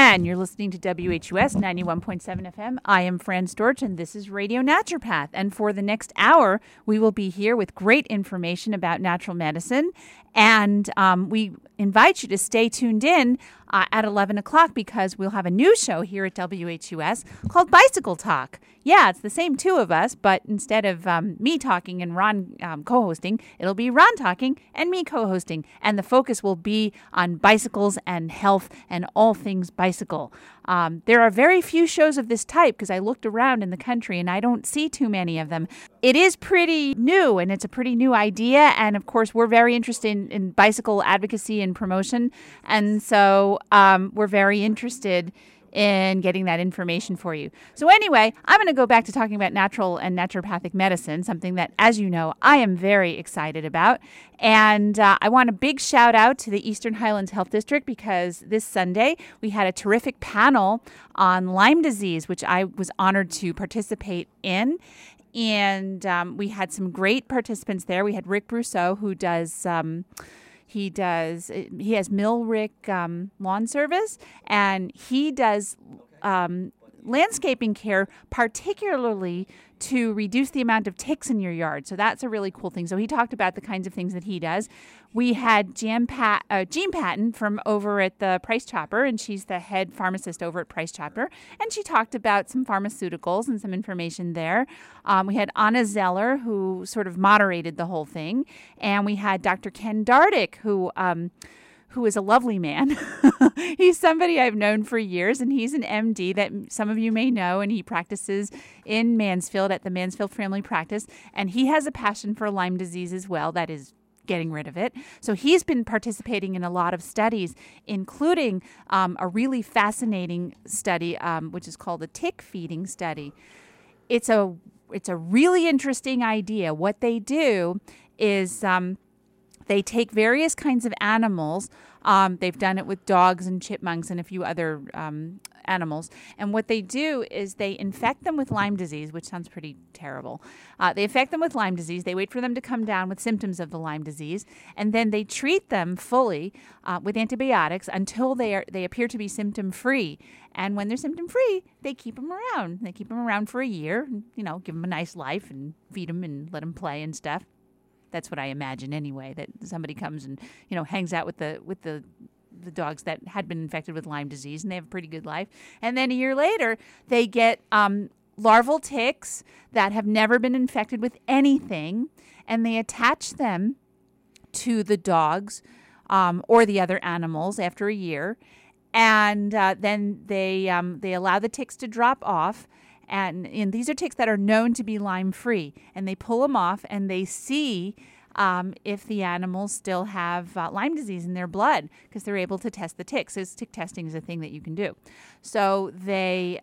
And you're listening to WHUS 91.7 FM. I am Fran Storch, and this is Radio Naturopath. And for the next hour, we will be here with great information about natural medicine. And we invite you to stay tuned in at 11 o'clock because we'll have a new show here at WHUS called Bicycle Talk. Yeah, it's the same two of us, but instead of me talking and Ron co-hosting, it'll be Ron talking and me co-hosting. And the focus will be on bicycles and health and all things bicycle. There are very few shows of this type because I looked around in the country and I don't see too many of them. It is pretty new and it's a pretty new idea. And of course, we're very interested in bicycle advocacy and promotion. And so we're very interested in getting that information for you. So anyway, I'm going to go back to talking about natural and naturopathic medicine, something that, as you know, I am very excited about. And I want a big shout out to the Eastern Highlands Health District because this Sunday we had a terrific panel on Lyme disease, which I was honored to participate in. And we had some great participants there. We had Rick Brousseau, who does... He has Millrick Lawn Service, and he does landscaping care, particularly to reduce the amount of ticks in your yard. So that's a really cool thing. So he talked about the kinds of things that he does. We had Jean Patton from over at the Price Chopper, and she's the head pharmacist over at Price Chopper. And she talked about some pharmaceuticals and some information there. We had Anna Zeller, who sort of moderated the whole thing. And we had Dr. Ken Dardick, who is a lovely man. He's somebody I've known for years, and he's an MD that some of you may know, and he practices in Mansfield at the Mansfield Family Practice, and he has a passion for Lyme disease as well, that is getting rid of it. So he's been participating in a lot of studies, including a really fascinating study, which is called the tick feeding study. It's a really interesting idea. What they do is... they take various kinds of animals. They've done it with dogs and chipmunks and a few other animals. And what they do is they infect them with Lyme disease, which sounds pretty terrible. They infect them with Lyme disease. They wait for them to come down with symptoms of the Lyme disease. And then they treat them fully with antibiotics until they appear to be symptom-free. And when they're symptom-free, they keep them around. They keep them around for a year, and, give them a nice life and feed them and let them play and stuff. That's what I imagine anyway, that somebody comes and, hangs out with the dogs that had been infected with Lyme disease, and they have a pretty good life. And then a year later, they get larval ticks that have never been infected with anything, and they attach them to the dogs or the other animals after a year. And then they allow the ticks to drop off. And these are ticks that are known to be Lyme-free. And they pull them off and they see if the animals still have Lyme disease in their blood because they're able to test the ticks. So tick testing is a thing that you can do. So they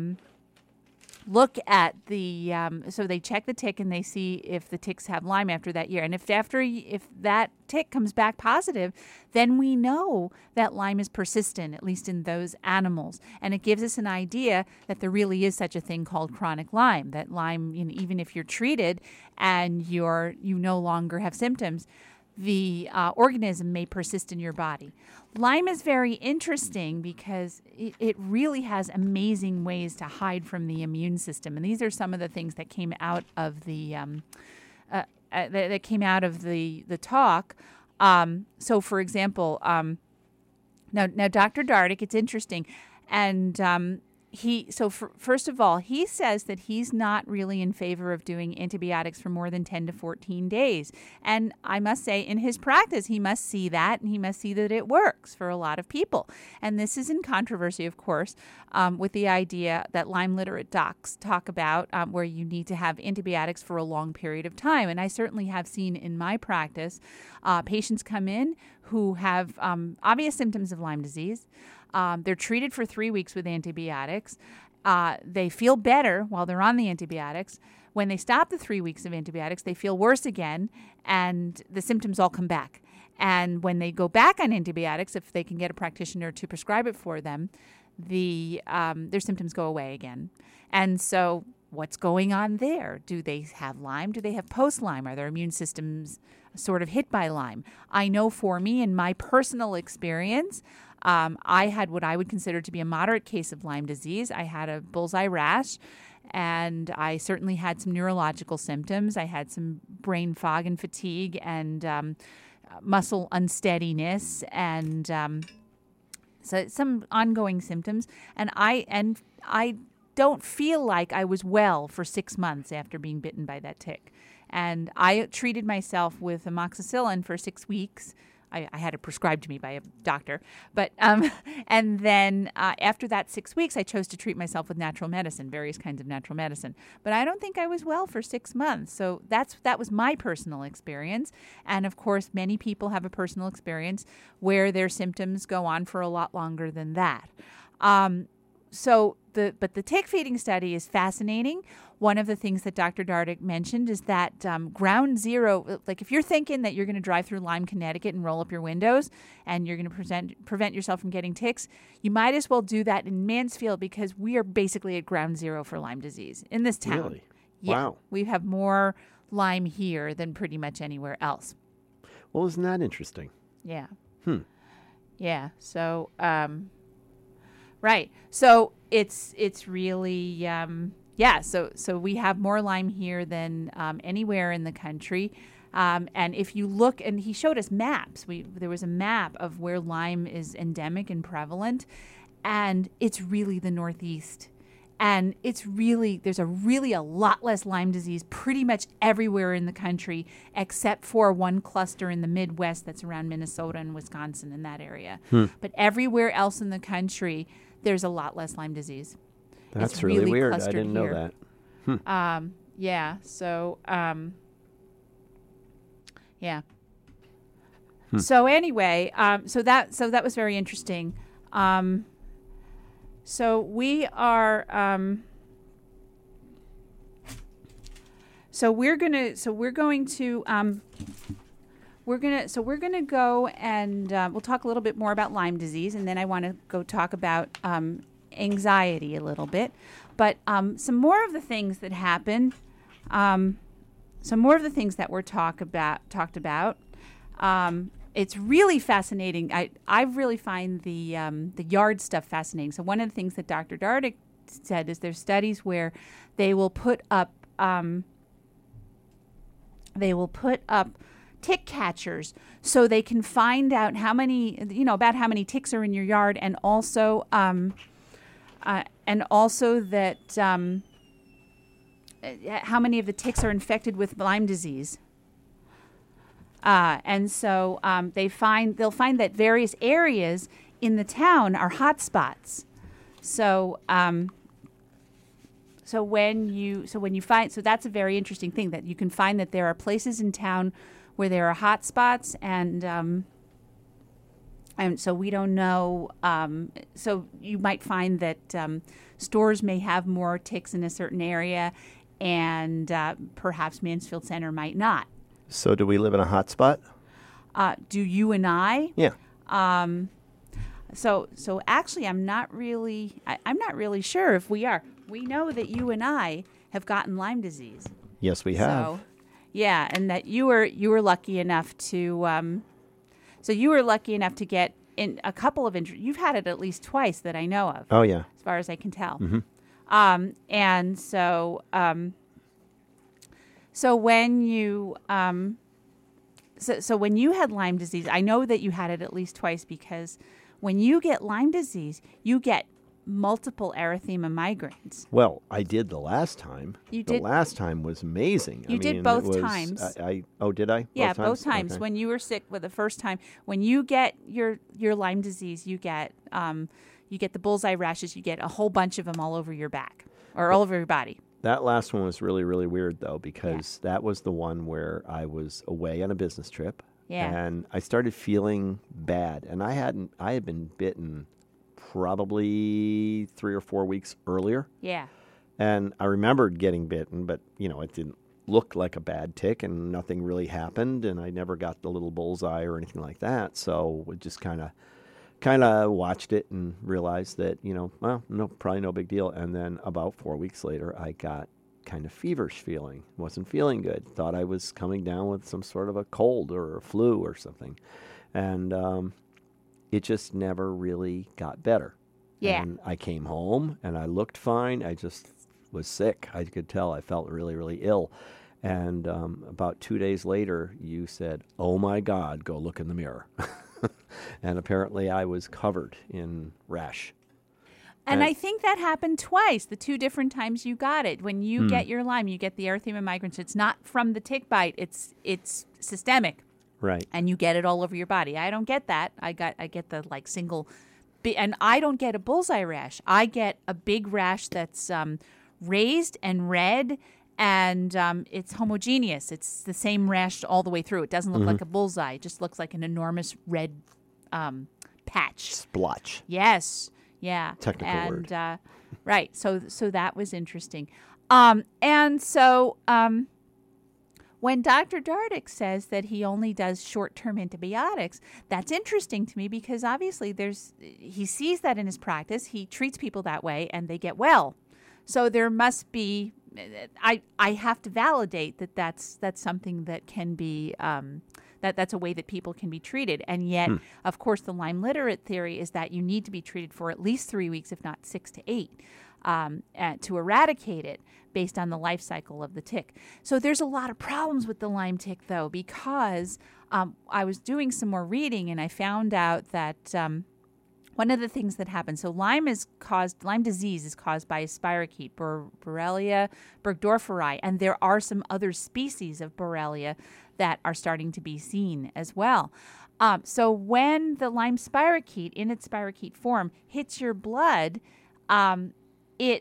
look at so they check the tick and they see if the ticks have Lyme after that year. And if that tick comes back positive, then we know that Lyme is persistent, at least in those animals. And it gives us an idea that there really is such a thing called chronic Lyme, that Lyme, even if you're treated and you no longer have symptoms, the organism may persist in your body. Lyme is very interesting because it really has amazing ways to hide from the immune system, and these are some of the things that came out of the talk. So, for example, now Dr. Dardick, it's interesting, and first of all, he says that he's not really in favor of doing antibiotics for more than 10 to 14 days. And I must say, in his practice, he must see that, and he must see that it works for a lot of people. And this is in controversy, of course, with the idea that Lyme literate docs talk about where you need to have antibiotics for a long period of time. And I certainly have seen in my practice patients come in who have obvious symptoms of Lyme disease. They're treated for 3 weeks with antibiotics. They feel better while they're on the antibiotics. When they stop the 3 weeks of antibiotics, they feel worse again, and the symptoms all come back. And when they go back on antibiotics, if they can get a practitioner to prescribe it for them, their symptoms go away again. And so what's going on there? Do they have Lyme? Do they have post-Lyme? Are their immune systems sort of hit by Lyme? I know for me, in my personal experience, I had what I would consider to be a moderate case of Lyme disease. I had a bullseye rash, and I certainly had some neurological symptoms. I had some brain fog and fatigue and muscle unsteadiness and so some ongoing symptoms. And I don't feel like I was well for 6 months after being bitten by that tick. And I treated myself with amoxicillin for 6 weeks. I had it prescribed to me by a doctor. But and then after that 6 weeks, I chose to treat myself with natural medicine, various kinds of natural medicine. But I don't think I was well for 6 months. So that was my personal experience. And of course, many people have a personal experience where their symptoms go on for a lot longer than that. But the tick feeding study is fascinating. One of the things that Dr. Dardick mentioned is that ground zero, like if you're thinking that you're going to drive through Lyme, Connecticut and roll up your windows and you're going to prevent yourself from getting ticks, you might as well do that in Mansfield because we are basically at ground zero for Lyme disease in this town. Really? Yeah, Wow. we have more Lyme here than pretty much anywhere else. Well, isn't that interesting? Yeah. Hmm. Yeah. So, right. So it's really So we have more Lyme here than anywhere in the country. And if you look, and he showed us maps. There was a map of where Lyme is endemic and prevalent, and it's really the Northeast. And there's a lot less Lyme disease pretty much everywhere in the country, except for one cluster in the Midwest that's around Minnesota and Wisconsin in that area. But everywhere else in the country, there's a lot less Lyme disease. That's It's really weird. I clustered didn't know here. that. Yeah. So, yeah. So anyway, so that was very interesting. So we are. We're gonna go and we'll talk a little bit more about Lyme disease, and then I want to go talk about anxiety a little bit. But some more of the things that happen, some more of the things that were talked about. It's really fascinating. I really find the yard stuff fascinating. So one of the things that Dr. Dardick said is there's studies where they will put up tick catchers so they can find out about how many ticks are in your yard, and also that how many of the ticks are infected with Lyme disease. And so they'll find that various areas in the town are hot spots. So when you find, so that's a very interesting thing, that you can find that there are places in town where there are hot spots, and so we don't know. So you might find that stores may have more ticks in a certain area, and perhaps Mansfield Center might not. So do we live in a hot spot? Do you and I? Yeah. So actually, I'm not really sure if we are. We know that you and I have gotten Lyme disease. Yes, we have. So, yeah, and that you were lucky enough to. So you were lucky enough to get in a couple of injuries. You've had it at least twice that I know of. Oh yeah. As far as I can tell. Mm-hmm. And so. So when you so when you had Lyme disease, I know that you had it at least twice, because when you get Lyme disease, you get multiple erythema migraines. Well, I did the last time. You the did? last time was amazing. You did both times. Did I? Yeah, both times. Okay. When you were sick with the first time, when you get your Lyme disease, you get the bullseye rashes. You get a whole bunch of them all over your back or all over your body. That last one was really, really weird, though, because that was the one where I was away on a business trip. Yeah. And I started feeling bad. And I had been bitten probably 3 or 4 weeks earlier. Yeah. And I remembered getting bitten, but, it didn't look like a bad tick and nothing really happened. And I never got the little bullseye or anything like that. So we just kind of watched it and realized that, probably no big deal. And then about 4 weeks later, I got kind of feverish feeling. Wasn't feeling good. Thought I was coming down with some sort of a cold or a flu or something. And it just never really got better. Yeah. And I came home and I looked fine. I just was sick. I could tell I felt really, really ill. And about 2 days later, you said, "Oh my God, go look in the mirror." And apparently I was covered in rash. And I think that happened twice, the 2 different times you got it. When you get your Lyme, you get the erythema migrans. It's not from the tick bite. It's systemic. Right. And you get it all over your body. I don't get that. I get the like single, and I don't get a bullseye rash. I get a big rash that's raised and red, and it's homogeneous. It's the same rash all the way through. It doesn't look like a bullseye. It just looks like an enormous red patch. Splotch. Yes. Yeah. Technical word. Right. So that was interesting. And so when Dr. Dardick says that he only does short-term antibiotics, that's interesting to me because obviously he sees that in his practice. He treats people that way and they get well. So there must be, I have to validate that that's something that can be, that's a way that people can be treated. And yet, of course, the Lyme literate theory is that you need to be treated for at least 3 weeks, if not 6 to 8, to eradicate it based on the life cycle of the tick. So there's a lot of problems with the Lyme tick, though, because I was doing some more reading and I found out that one of the things that happens, so Lyme disease is caused by a spirochete, Borrelia burgdorferi, and there are some other species of Borrelia that are starting to be seen as well. So when the Lyme spirochete, in its spirochete form, hits your blood, it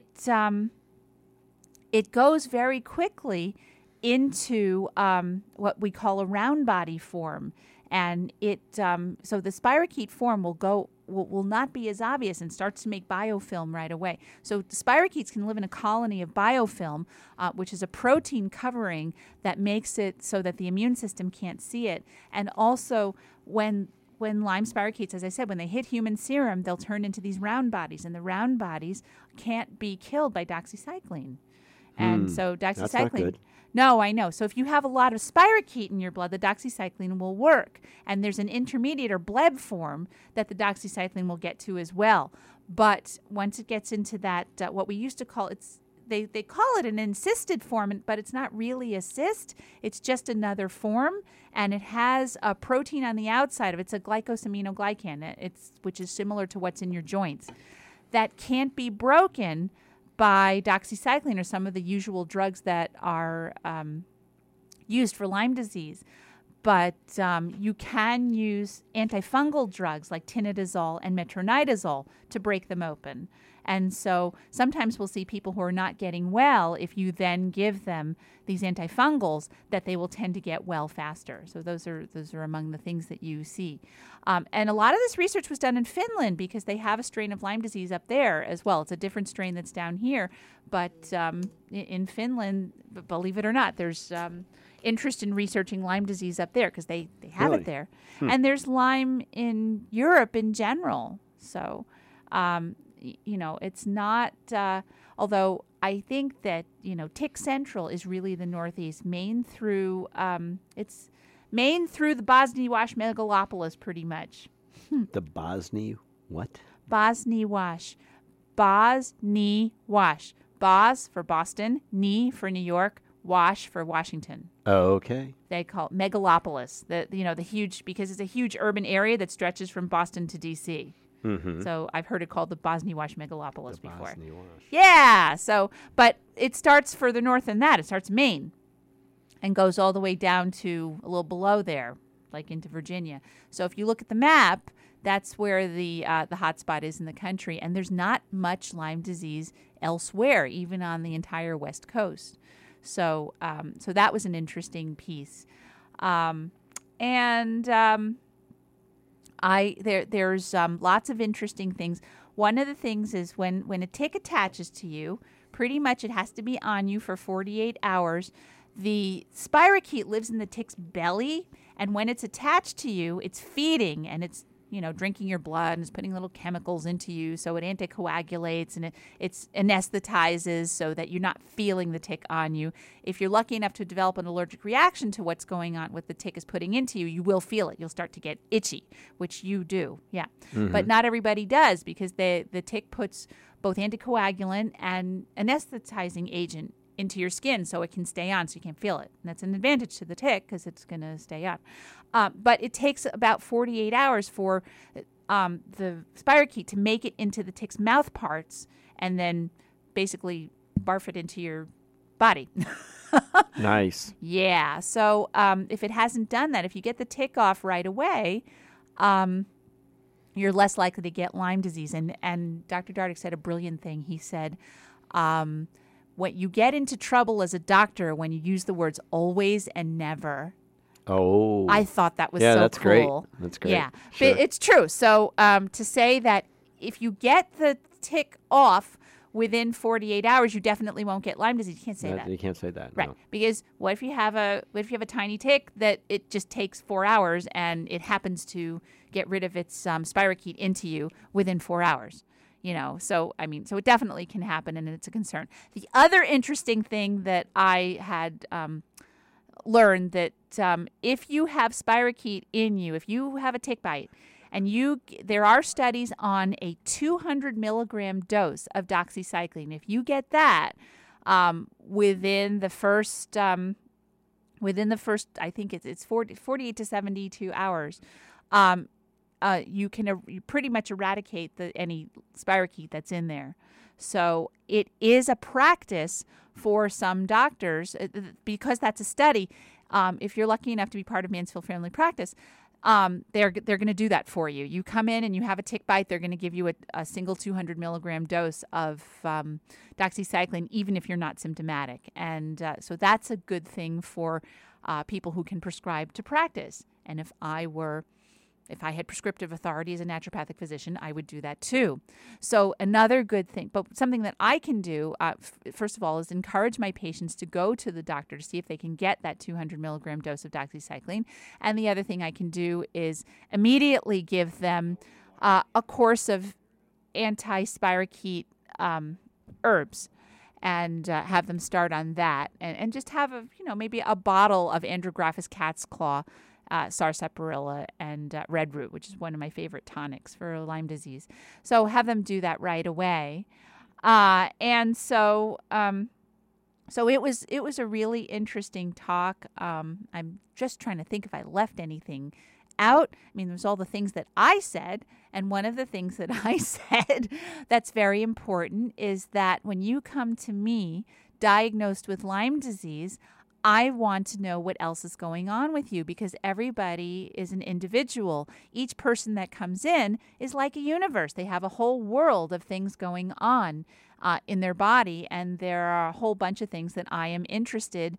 goes very quickly into what we call a round body form, and so the spirochete form will not be as obvious and starts to make biofilm right away. So spirochetes can live in a colony of biofilm, which is a protein covering that makes it so that the immune system can't see it. And also when Lyme spirochetes, as I said, when they hit human serum, they'll turn into these round bodies, and the round bodies can't be killed by doxycycline. And so doxycycline... That's not good. No, I know. So if you have a lot of spirochete in your blood, the doxycycline will work. And there's an intermediate or bleb form that the doxycycline will get to as well. But once it gets into that, what we used to call they call it an encysted form, but it's not really a cyst. It's just another form, and it has a protein on the outside of it. It's a glycosaminoglycan, which is similar to what's in your joints. That can't be broken by doxycycline or some of the usual drugs that are used for Lyme disease. But you can use antifungal drugs like tinidazole and metronidazole to break them open. And so sometimes we'll see people who are not getting well, if you then give them these antifungals, that they will tend to get well faster. So those are among the things that you see. And a lot of this research was done in Finland because they have a strain of Lyme disease up there as well. It's a different strain that's down here. But in Finland, believe it or not, there's interest in researching Lyme disease up there because they have it there. And there's Lyme in Europe in general. So... it's not, although I think that, Tick Central is really the Northeast, Maine through the Bosnia-Wash megalopolis pretty much. The Bosnia what? Bosnia-Wash. Bosnia-Wash. Bos for Boston, Ni for New York, Wash for Washington. Okay. They call it megalopolis, the huge, because it's a huge urban area that stretches from Boston to D.C., So I've heard it called the Bosnia-Wash megalopolis before. Bosnia-Wash. Yeah. So, but it starts further north than that. It starts Maine and goes all the way down to a little below there, like into Virginia. So if you look at the map, that's where the hot spot is in the country. And there's not much Lyme disease elsewhere, even on the entire West Coast. So, so that was an interesting piece. There's lots of interesting things. One of the things is when a tick attaches to you, pretty much it has to be on you for 48 hours. The spirochete lives in the tick's belly, and when it's attached to you, it's feeding, and it's drinking your blood and it's putting little chemicals into you. So it anticoagulates and it's anesthetizes so that you're not feeling the tick on you. If you're lucky enough to develop an allergic reaction to what's going on, what the tick is putting into you, you will feel it. You'll start to get itchy, which you do. Yeah. Mm-hmm. But not everybody does, because the tick puts both anticoagulant and anesthetizing agent into your skin so it can stay on, so you can't feel it. And that's an advantage to the tick because it's going to stay on. But it takes about 48 hours for the spirochete to make it into the tick's mouth parts and then basically barf it into your body. Nice. Yeah. So if it hasn't done that, if you get the tick off right away, you're less likely to get Lyme disease. And Dr. Dardick said a brilliant thing. He said, when you get into trouble as a doctor when you use the words always and never. Oh. I thought that was yeah, so that's cool. Great. That's great. Yeah, Sure. but it's true. So to say that if you get the tick off within 48 hours, you definitely won't get Lyme disease. You can't say that. You can't say that. Right. No. Because what if you have a tiny tick that it just takes 4 hours and it happens to get rid of its spirochete into you within 4 hours? So it definitely can happen, and it's a concern. The other interesting thing that I had learned that if you have spirochete in you, if you have a tick bite, and there are studies on a 200 milligram dose of doxycycline. If you get that within the first, I think it's 48 to 72 hours. You pretty much eradicate any spirochete that's in there. So it is a practice for some doctors, because that's a study. If you're lucky enough to be part of Mansfield Family Practice, they're going to do that for you. You come in and you have a tick bite, they're going to give you a single 200 milligram dose of doxycycline, even if you're not symptomatic. And so that's a good thing for people who can prescribe to practice. And if I had prescriptive authority as a naturopathic physician, I would do that too. So another good thing, but something that I can do, first of all, is encourage my patients to go to the doctor to see if they can get that 200 milligram dose of doxycycline. And the other thing I can do is immediately give them a course of anti-spirochete herbs, and have them start on that, and just have maybe a bottle of Andrographis cat's claw, sarsaparilla, and red root, which is one of my favorite tonics for Lyme disease. So have them do that right away. So it was a really interesting talk. I'm just trying to think if I left anything out. I mean, there's all the things that I said, and one of the things that I said that's very important is that when you come to me diagnosed with Lyme disease, I want to know what else is going on with you, because everybody is an individual. Each person that comes in is like a universe. They have a whole world of things going on in their body, and there are a whole bunch of things that I am interested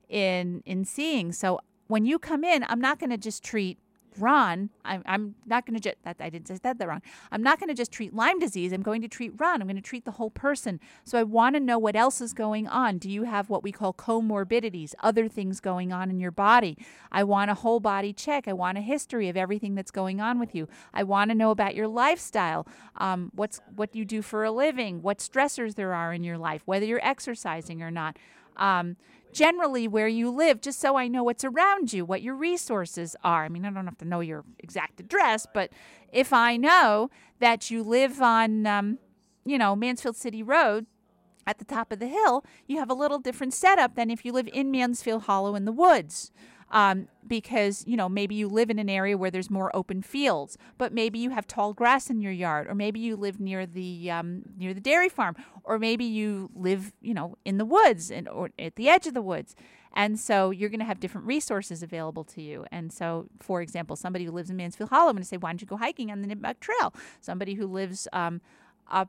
in seeing. So when you come in, I'm not going to just treat Ron. I'm not going to just, I didn't say that wrong. I'm not going to just treat Lyme disease. I'm going to treat Ron. I'm going to treat the whole person. So I want to know what else is going on. Do you have what we call comorbidities, other things going on in your body? I want a whole body check. I want a history of everything that's going on with you. I want to know about your lifestyle, what you do for a living, what stressors there are in your life, whether you're exercising or not. Generally where you live, just so I know what's around you, what your resources are. I mean, I don't have to know your exact address, but if I know that you live on, Mansfield City Road at the top of the hill, you have a little different setup than if you live in Mansfield Hollow in the woods. Because, maybe you live in an area where there's more open fields, but maybe you have tall grass in your yard, or maybe you live near the dairy farm, or maybe you live, in the woods or at the edge of the woods. And so you're going to have different resources available to you. And so, for example, somebody who lives in Mansfield Hollow, I'm going to say, why don't you go hiking on the Nipmuc Trail? Somebody who lives up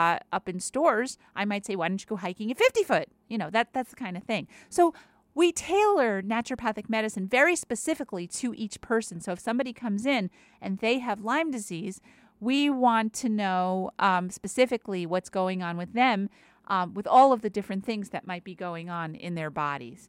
in Stores, I might say, why don't you go hiking at 50-foot? That's the kind of thing. So we tailor naturopathic medicine very specifically to each person. So if somebody comes in and they have Lyme disease, we want to know specifically what's going on with them, with all of the different things that might be going on in their bodies.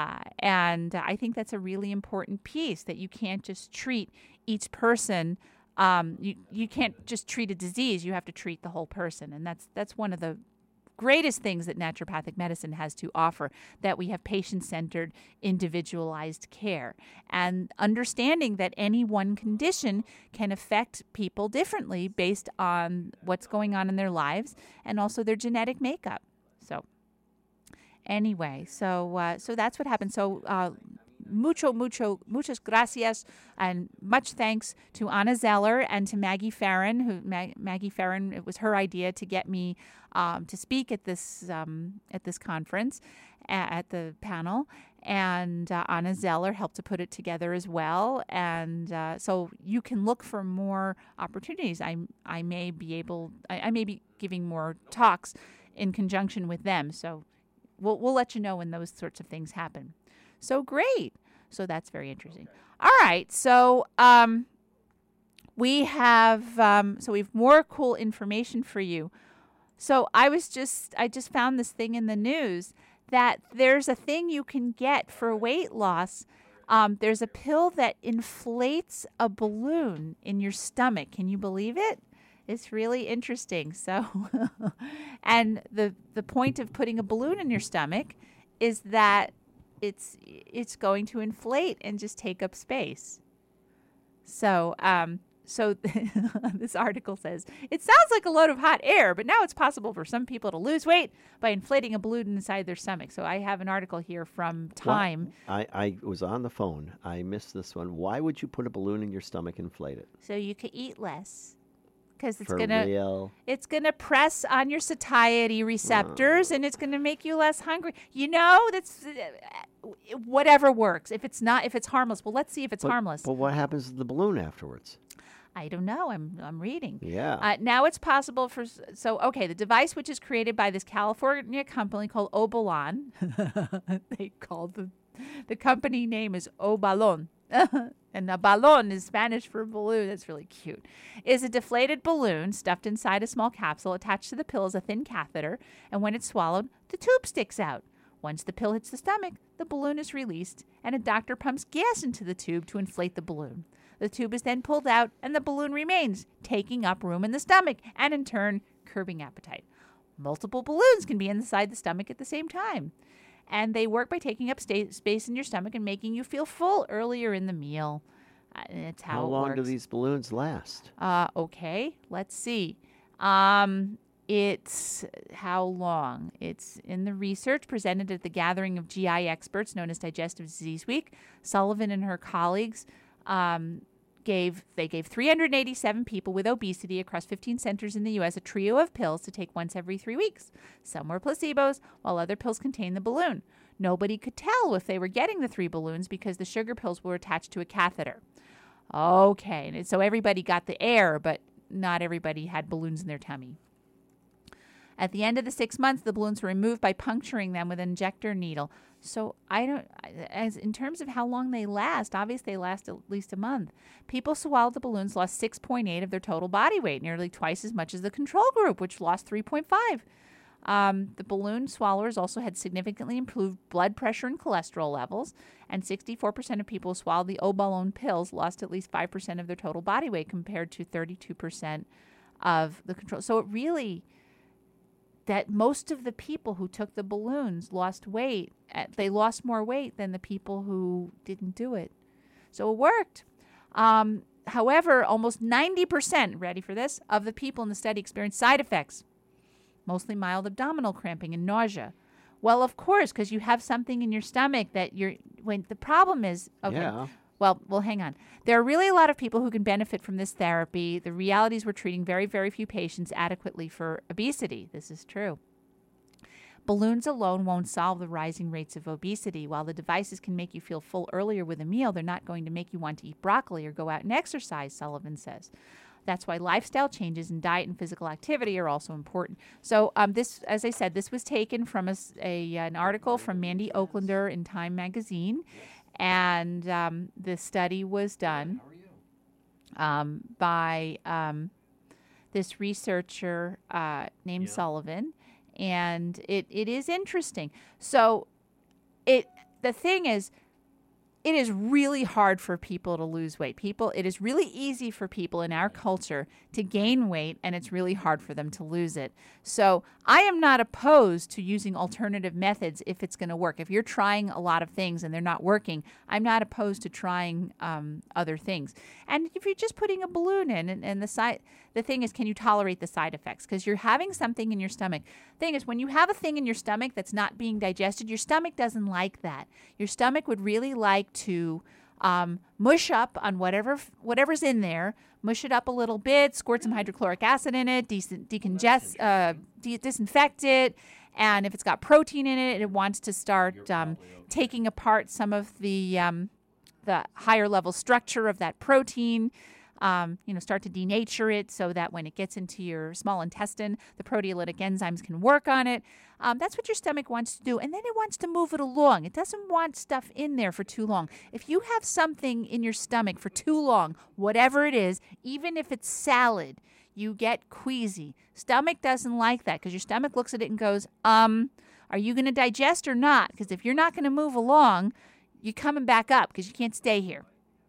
And I think that's a really important piece, that you can't just treat each person You can't just treat a disease. You have to treat the whole person, and that's one of the greatest things that naturopathic medicine has to offer, that we have patient-centered, individualized care, and understanding that any one condition can affect people differently based on what's going on in their lives and also their genetic makeup. So anyway, so that's what happened. So muchas gracias, and much thanks to Anna Zeller and to Maggie Farron. Maggie Farron, it was her idea to get me to speak at this conference, at the panel, and Anna Zeller helped to put it together as well. And so you can look for more opportunities. I may be giving more talks in conjunction with them. So we'll let you know when those sorts of things happen. So great. So that's very interesting. All right. So we have more cool information for you. So I just found this thing in the news that there's a thing you can get for weight loss. There's a pill that inflates a balloon in your stomach. Can you believe it? It's really interesting. So, and the point of putting a balloon in your stomach is that it's going to inflate and just take up space. So this article says, it sounds like a load of hot air, but now it's possible for some people to lose weight by inflating a balloon inside their stomach. So I have an article here from Time. I was on the phone. I missed this one. Why would you put a balloon in your stomach and inflate it? So you could eat less. Because it's gonna press on your satiety receptors, and it's gonna make you less hungry. That's whatever works. If it's harmless, well, let's see if it's harmless. But what happens to the balloon afterwards? I don't know. I'm reading. Yeah. Now it's possible the device, which is created by this California company called Obalon. They call the company name is Obalon. And a balón is Spanish for balloon. That's really cute. Is a deflated balloon stuffed inside a small capsule. Attached to the pill is a thin catheter, and when it's swallowed, the tube sticks out. Once the pill hits the stomach, the balloon is released, and a doctor pumps gas into the tube to inflate the balloon. The tube is then pulled out, and the balloon remains, taking up room in the stomach, and in turn, curbing appetite. Multiple balloons can be inside the stomach at the same time. And they work by taking up space in your stomach and making you feel full earlier in the meal. It's how it works. How long do these balloons last? Okay, let's see. It's how long? It's in the research presented at the gathering of GI experts known as Digestive Disease Week. Sullivan and her colleagues gave 387 people with obesity across 15 centers in the U.S. a trio of pills to take once every 3 weeks. Some were placebos, while other pills contained the balloon. Nobody could tell if they were getting the 3 balloons because the sugar pills were attached to a catheter. Okay, and so everybody got the air, but not everybody had balloons in their tummy. At the end of the 6 months, the balloons were removed by puncturing them with an injector needle. So in terms of how long they last, obviously they last at least a month. People swallowed the balloons lost 6.8 of their total body weight, nearly twice as much as the control group, which lost 3.5. The balloon swallowers also had significantly improved blood pressure and cholesterol levels, and 64% of people who swallowed the Obalon pills lost at least 5% of their total body weight compared to 32% of the control. So it really... that most of the people who took the balloons lost weight. They lost more weight than the people who didn't do it. So it worked. However, almost 90%, ready for this, of the people in the study experienced side effects, mostly mild abdominal cramping and nausea. Well, of course, because you have something in your stomach that the problem is, okay. Yeah. Well, hang on. There are really a lot of people who can benefit from this therapy. The reality is we're treating very, very few patients adequately for obesity. This is true. Balloons alone won't solve the rising rates of obesity. While the devices can make you feel full earlier with a meal, they're not going to make you want to eat broccoli or go out and exercise, Sullivan says. That's why lifestyle changes in diet and physical activity are also important. So this, as I said, this was taken from an article from Mandy Oaklander in Time magazine. And the study was done by this researcher named Sullivan, and it is interesting. So the thing is, it is really hard for people to lose weight. It is really easy for people in our culture to gain weight, and it's really hard for them to lose it. So I am not opposed to using alternative methods if it's going to work. If you're trying a lot of things and they're not working, I'm not opposed to trying other things. And if you're just putting a balloon in, and the thing is, can you tolerate the side effects? Because you're having something in your stomach. Thing is, when you have a thing in your stomach that's not being digested, your stomach doesn't like that. Your stomach would really like to mush up on whatever's in there, mush it up a little bit, squirt some hydrochloric acid in it, disinfect it, and if it's got protein in it, it wants to start taking apart some of the higher level structure of that protein. Start to denature it so that when it gets into your small intestine, the proteolytic enzymes can work on it. That's what your stomach wants to do. And then it wants to move it along. It doesn't want stuff in there for too long. If you have something in your stomach for too long, whatever it is, even if it's salad, you get queasy. Stomach doesn't like that because your stomach looks at it and goes, are you going to digest or not? Because if you're not going to move along, you're coming back up because you can't stay here.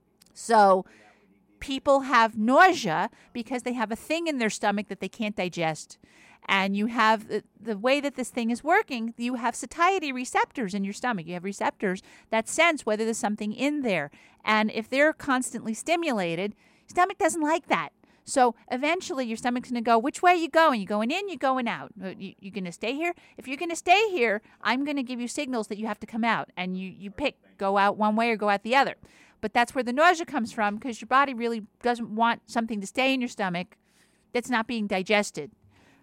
So people have nausea because they have a thing in their stomach that they can't digest. And you have the way that this thing is working, you have satiety receptors in your stomach. You have receptors that sense whether there's something in there. And if they're constantly stimulated, stomach doesn't like that. So eventually your stomach's going to go, which way are you going? You going in, you going out? You going to stay here? If you're going to stay here, I'm going to give you signals that you have to come out. And you pick, go out one way or go out the other. But that's where the nausea comes from because your body really doesn't want something to stay in your stomach that's not being digested.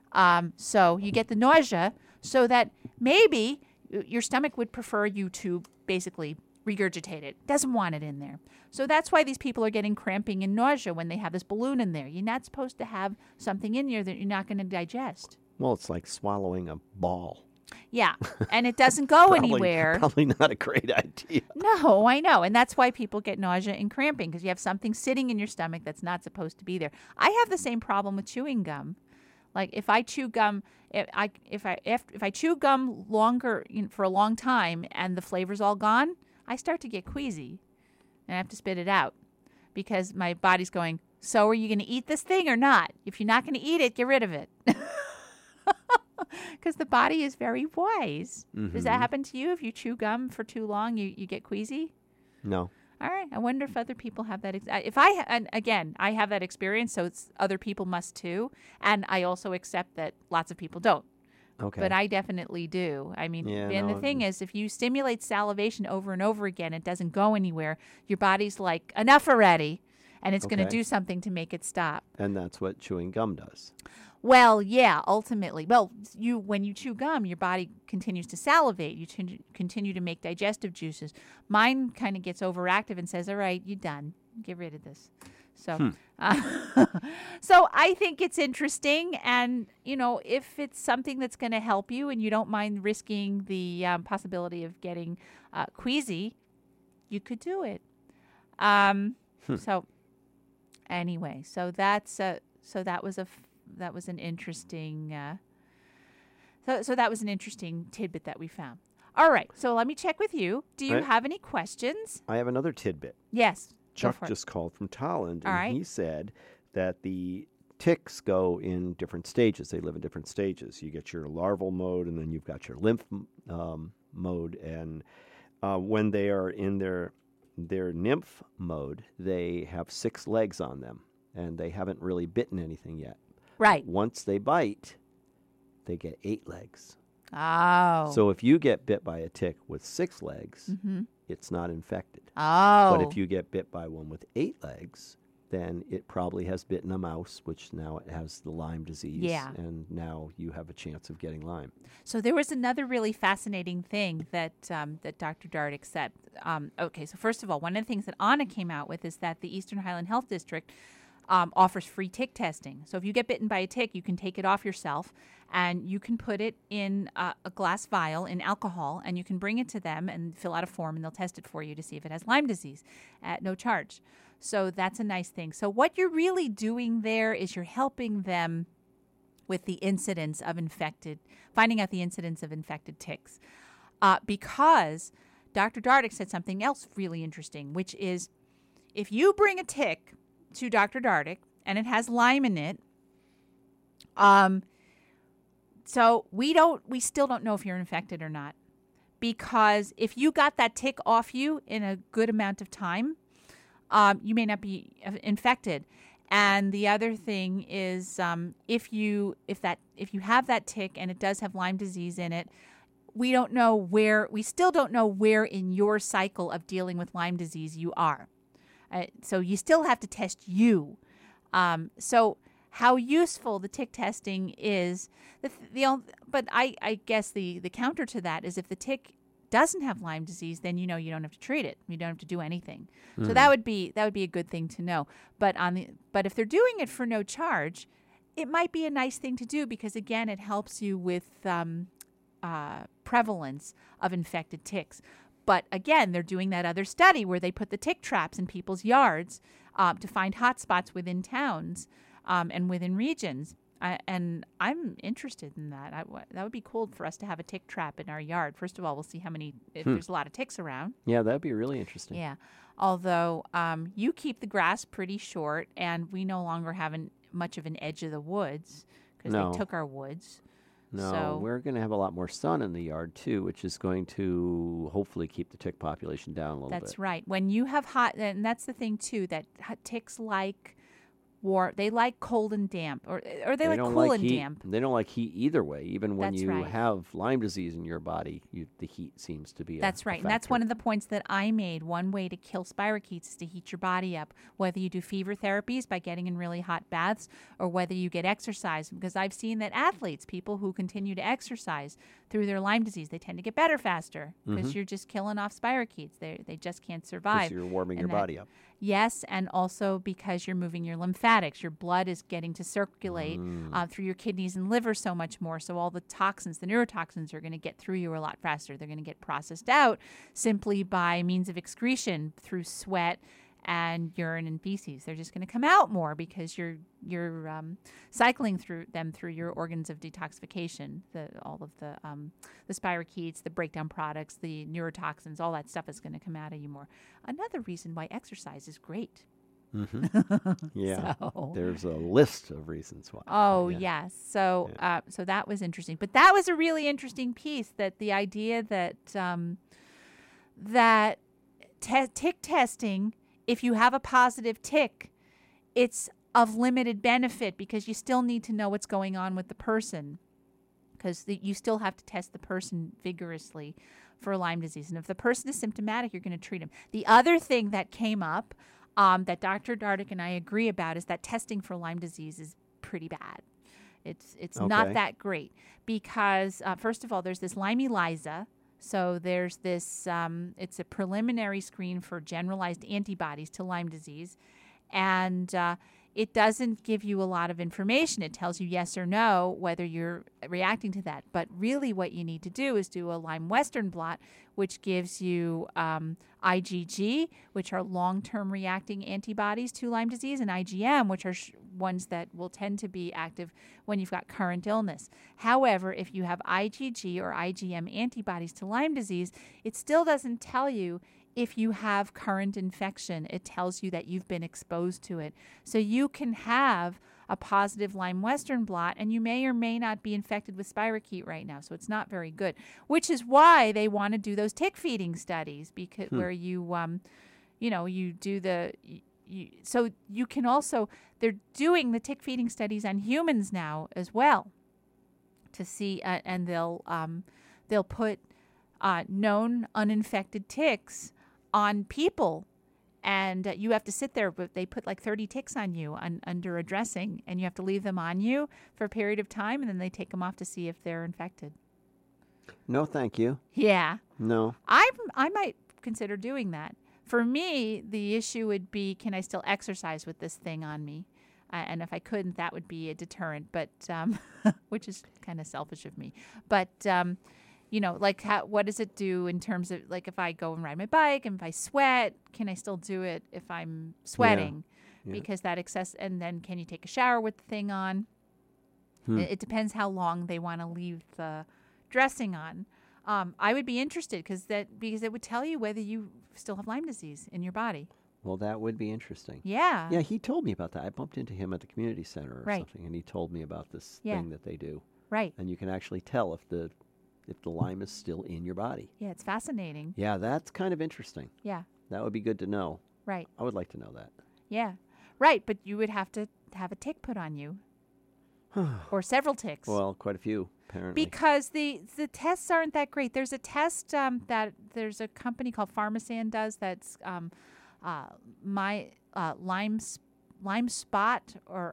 So you get the nausea so that maybe your stomach would prefer you to basically regurgitate it. Doesn't want it in there. So that's why these people are getting cramping and nausea when they have this balloon in there. You're not supposed to have something in there that you're not going to digest. Well, it's like swallowing a ball. Yeah, and it doesn't go anywhere. Probably not a great idea. No, I know. And that's why people get nausea and cramping because you have something sitting in your stomach that's not supposed to be there. I have the same problem with chewing gum. Like if I chew gum, if I chew gum longer for a long time and the flavor's all gone, I start to get queasy and I have to spit it out because my body's going, so are you going to eat this thing or not? If you're not going to eat it, get rid of it. Because the body is very wise. Mm-hmm. Does that happen to you? If you chew gum for too long, you get queasy? No. All right. I wonder if other people have that. And again, I have that experience, so other people must too. And I also accept that lots of people don't. Okay. But I definitely do. I mean, the thing is, if you stimulate salivation over and over again, it doesn't go anywhere. Your body's like, enough already. And it's going to do something to make it stop. And that's what chewing gum does. Well, yeah, ultimately. Well, when you chew gum, your body continues to salivate. You continue to make digestive juices. Mine kind of gets overactive and says, all right, you're done. Get rid of this. So, so I think it's interesting. And, if it's something that's going to help you and you don't mind risking the possibility of getting queasy, you could do it. So anyway, so that was an interesting so that was an interesting tidbit that we found. All right, so let me check with you. Do you have any questions? I have another tidbit. Yes. Chuck just called from Tolland, and he said that the ticks go in different stages. They live in different stages. You get your larval mode, and then you've got your lymph mode. And when they are in their nymph mode, they have 6 legs on them, and they haven't really bitten anything yet. Right. Once they bite, they get 8 legs. Oh. So if you get bit by a tick with 6 legs, it's not infected. Oh. But if you get bit by one with 8 legs, then it probably has bitten a mouse, which now it has the Lyme disease. Yeah. And now you have a chance of getting Lyme. So there was another really fascinating thing that Dr. Dardick said. Okay, so first of all, one of the things that Anna came out with is that the Eastern Highland Health District offers free tick testing. So if you get bitten by a tick, you can take it off yourself and you can put it in a glass vial in alcohol and you can bring it to them and fill out a form and they'll test it for you to see if it has Lyme disease at no charge. So that's a nice thing. So what you're really doing there is you're helping them with the incidence of finding out the incidence of infected ticks. Because Dr. Dardick said something else really interesting, which is if you bring a tick to Dr. Dardick and it has Lyme in it, so we still don't know if you're infected or not, because if you got that tick off you in a good amount of time, you may not be infected. And the other thing is, if you have that tick and it does have Lyme disease in it, we still don't know where in your cycle of dealing with Lyme disease you are. So you still have to test you. So how useful the tick testing is, but I guess the counter to that is if the tick doesn't have Lyme disease, then you don't have to treat it. You don't have to do anything. So that would be a good thing to know. But if they're doing it for no charge, it might be a nice thing to do because again, it helps you with prevalence of infected ticks. But again, they're doing that other study where they put the tick traps in people's yards to find hot spots within towns and within regions. And I'm interested in that. That would be cool for us to have a tick trap in our yard. First of all, we'll see if there's a lot of ticks around. Yeah, that'd be really interesting. Yeah. Although you keep the grass pretty short, and we no longer have much of an edge of the woods because they took our woods. No, so, we're going to have a lot more sun in the yard, too, which is going to hopefully keep the tick population down a little bit. That's right. When you have and that's the thing, too, that ticks like warm. They like cold and damp, or they like cool and damp. They don't like heat either way. Even when That's you right. have Lyme disease in your body, the heat seems to be That's right. a And that's factor. one of the points that I made. One way to kill spirochetes is to heat your body up, whether you do fever therapies by getting in really hot baths or whether you get exercise. Because I've seen that athletes, people who continue to exercise through their Lyme disease, they tend to get better faster because you're just killing off spirochetes. They just can't survive. Because you're warming And your body up. Yes, and also because you're moving your lymphatics. Your blood is getting to circulate through your kidneys and liver so much more. So all the toxins, the neurotoxins, are going to get through you a lot faster. They're going to get processed out simply by means of excretion through sweat and urine and feces. They're just going to come out more because you're cycling through your organs of detoxification. All of the spirochetes, the breakdown products, the neurotoxins, all that stuff is going to come out of you more. Another reason why exercise is great. Yeah, So- there's a list of reasons why. Oh, Yeah. yes. So so that was interesting. But that was a really interesting piece, that the idea that tick testing, if you have a positive tick, it's of limited benefit because you still need to know what's going on with the person, because you still have to test the person vigorously for Lyme disease. And if the person is symptomatic, you're going to treat them. The other thing that came up that Dr. Dardick and I agree about is that testing for Lyme disease is pretty bad. It's not Okay. that great because, first of all, there's this Lyme ELISA. So there's this, it's a preliminary screen for generalized antibodies to Lyme disease. And it doesn't give you a lot of information. It tells you yes or no whether you're reacting to that. But really what you need to do is do a Lyme Western blot, which gives you IgG, which are long-term reacting antibodies to Lyme disease, and IgM, which are ones that will tend to be active when you've got current illness. However, if you have IgG or IgM antibodies to Lyme disease, it still doesn't tell you if you have current infection. It tells you that you've been exposed to it. So you can have a positive Lyme Western blot, and you may or may not be infected with spirochete right now. So it's not very good, which is why they want to do those tick feeding studies, because where you do the. So you can also, they're doing the tick feeding studies on humans now as well to see, and they'll put known uninfected ticks on people, and you have to sit there, but they put like 30 ticks on you under a dressing, and you have to leave them on you for a period of time, and then they take them off to see if they're infected. No, thank you. Yeah. No. I might consider doing that. For me, the issue would be, can I still exercise with this thing on me? And if I couldn't, that would be a deterrent, but which is kind of selfish of me. But, what does it do in terms of, like, if I go and ride my bike and if I sweat, can I still do it if I'm sweating? Yeah. Because that and then can you take a shower with the thing on? It depends how long they want to leave the dressing on. I would be interested because it would tell you whether you still have Lyme disease in your body. Well, that would be interesting. Yeah. Yeah, he told me about that. I bumped into him at the community center or Right. something, and he told me about this Yeah. thing that they do. Right. And you can actually tell if the Lyme is still in your body. Yeah, it's fascinating. Yeah, that's kind of interesting. Yeah. That would be good to know. Right. I would like to know that. Yeah. Right, but you would have to have a tick put on you. Or several ticks. Well, quite a few, apparently. Because the tests aren't that great. There's a test that there's a company called Pharmasan does that's Lyme Spot or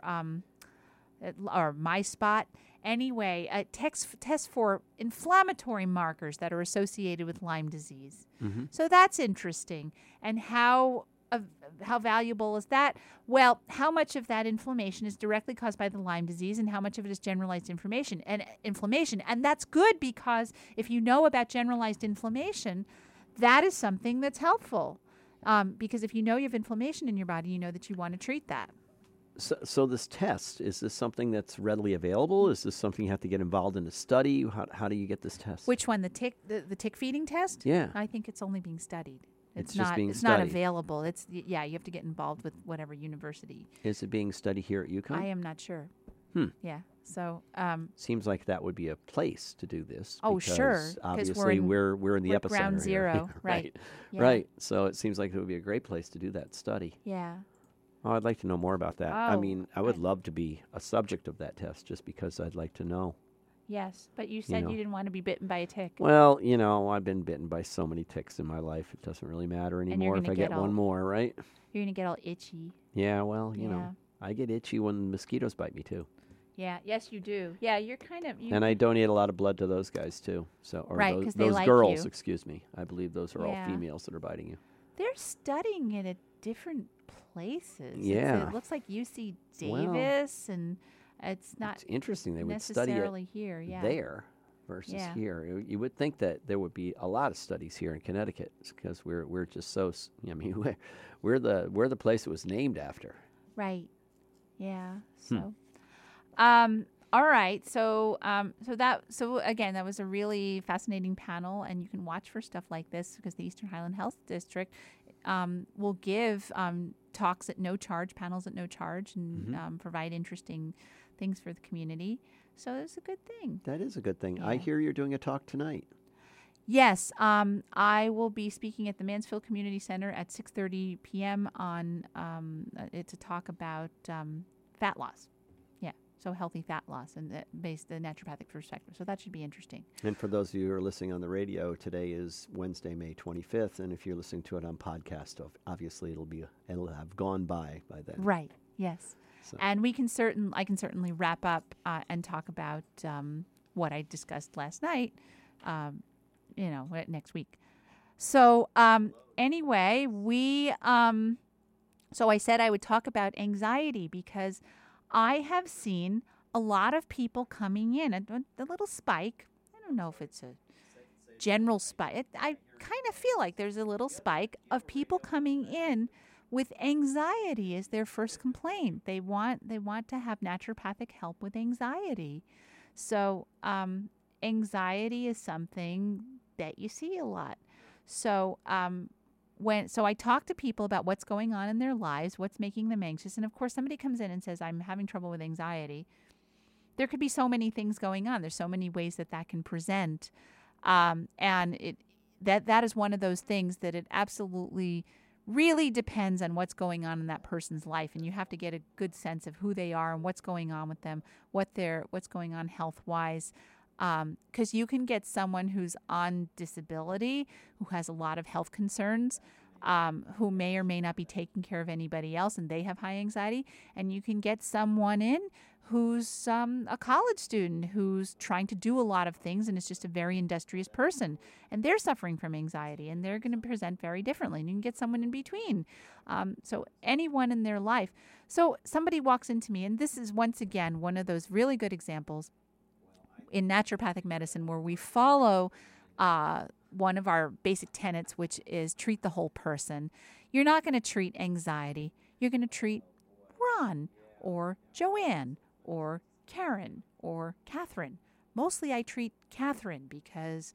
My Spot. Anyway, a test for inflammatory markers that are associated with Lyme disease. So that's interesting. And how valuable is that? Well, how much of that inflammation is directly caused by the Lyme disease and how much of it is generalized inflammation? And that's good because if you know about generalized inflammation, that is something that's helpful. Because if you know you have inflammation in your body, you know that you want to treat that. So this test, is this something that's readily available? Is this something you have to get involved in a study? How do you get this test? Which one? The tick feeding test? Yeah. I think it's only being studied. It's just being It's not studied. available. You have to get involved with whatever university. Is it being studied here at UConn? I am not sure. Yeah. So Seems like that would be a place to do this. Oh, because sure, 'cause obviously we're in the we're epicenter ground here. zero, right. Yeah. Right. So it seems like it would be a great place to do that study. yeah. Oh, I'd like to know more about that. I Oh, mean, I would right. love to be a subject of that test just because I'd like to know. Yes, but you said know. you didn't want to be bitten by a tick. Well, I've been bitten by so many ticks in my life. It doesn't really matter you're anymore if gonna I get get one all- more, right? You're going to get all itchy. Yeah, well, Yeah. I get itchy when mosquitoes bite me too. Yeah. Yes, you do. Yeah, you're kind of... And I donate a lot of blood to those guys too. So, or Right, those, 'cause they those like girls, you. excuse me. I believe those are Yeah. all females that are biting you. They're studying it at different places. Yeah. It looks like UC Davis, and it's not It's interesting they would study necessarily it here. Yeah. there versus Yeah. here. You would think that there would be a lot of studies here in Connecticut because we're just so. I mean, we're the place it was named after. Right. Yeah. Hmm. So, all right. So again, that was a really fascinating panel, and you can watch for stuff like this because the Eastern Highland Health District will give talks at no charge, panels at no charge, and provide interesting things for the community. So it's a good thing. That is a good thing. I Yeah. hear you're doing a talk tonight. Yes, I will be speaking at the Mansfield Community Center at 6:30 p.m. on it's a talk about fat loss. Yeah, so healthy fat loss and based the naturopathic perspective. So that should be interesting. And for those of you who are listening on the radio, today is Wednesday, May 25th, and if you're listening to it on podcast, obviously it'll have gone by then. Right. Yes. So. And I can certainly wrap up and talk about what I discussed last night. Next week. So anyway, so I said I would talk about anxiety because I have seen a lot of people coming in, a little spike. I don't know if it's a general spike. I kind of feel like there's a little spike of people coming in with anxiety as their first complaint. They want to have naturopathic help with anxiety. So anxiety is something that you see a lot. So I talk to people about what's going on in their lives, what's making them anxious, and of course somebody comes in and says, I'm having trouble with anxiety. There could be so many things going on. There's so many ways that can present. And that is one of those things that it absolutely really depends on what's going on in that person's life. And you have to get a good sense of who they are and what's going on with them, what's going on health-wise. Because you can get someone who's on disability, who has a lot of health concerns, who may or may not be taking care of anybody else, and they have high anxiety. And you can get someone in who's a college student who's trying to do a lot of things and is just a very industrious person, and they're suffering from anxiety, and they're going to present very differently. And you can get someone in between. So anyone in their life. So somebody walks into me, and this is once again one of those really good examples in naturopathic medicine where we follow one of our basic tenets, which is treat the whole person. You're not going to treat anxiety. You're going to treat Ron or Joanne or Karen or Catherine. Mostly I treat Catherine because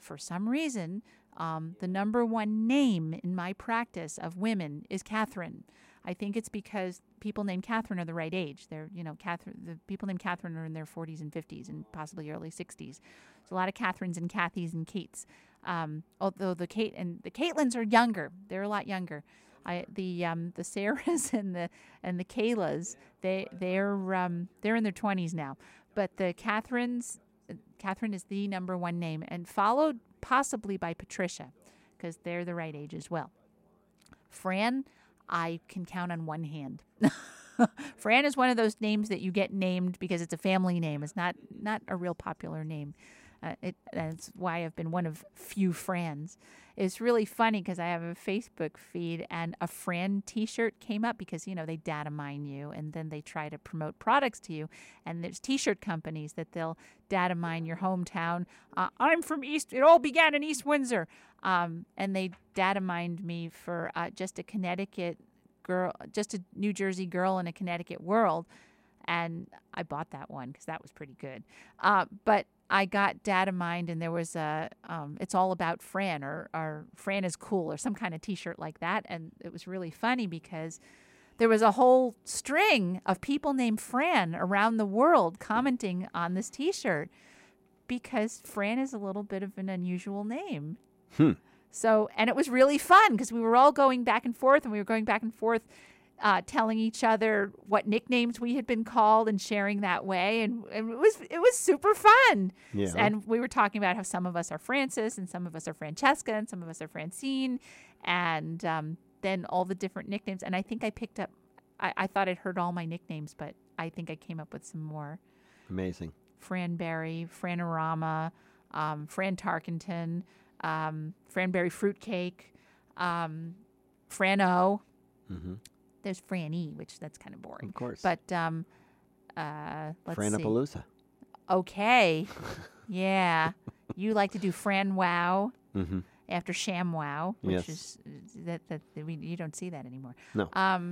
for some reason, the number one name in my practice of women is Catherine. I think it's because people named Catherine are the right age. They're, Catherine. The people named Catherine are in their 40s and 50s and possibly early 60s. There's a lot of Catherines and Kathys and Kates. Although the Caitlins are younger. They're a lot younger. The Sarahs and the Kaylas, they're in their 20s now. But the Catherine is the number one name, and followed possibly by Patricia, because they're the right age as well. Fran, I can count on one hand. Fran is one of those names that you get named because it's a family name. It's not a real popular name. That's why I've been one of few Frans. It's really funny because I have a Facebook feed, and a Fran T-shirt came up because, they data mine you, and then they try to promote products to you. And there's T-shirt companies that they'll data mine your hometown. I'm from East. It all began in East Windsor, and they data mined me for just a Connecticut girl, just a New Jersey girl in a Connecticut world. And I bought that one because that was pretty good. But I got data mined, and there was it's all about Fran, or Fran is cool, or some kind of T-shirt like that. And it was really funny because there was a whole string of people named Fran around the world commenting on this T-shirt because Fran is a little bit of an unusual name. So, and it was really fun because we were all going back and forth, telling each other what nicknames we had been called and sharing that way, and it was super fun. Yeah. And we were talking about how some of us are Frances, and some of us are Francesca, and some of us are Francine, and then all the different nicknames. And I think I picked up. I thought I'd heard all my nicknames, but I think I came up with some more. Amazing. Fran Berry, Franorama, Fran Tarkenton, Franberry Fruitcake, Frano. Mm-hmm. There's Franny, which that's kind of boring. Of course. But let's Franapalooza. see. Okay. Yeah. You like to do Fran Wow after Sham Wow, which is you don't see that anymore. No.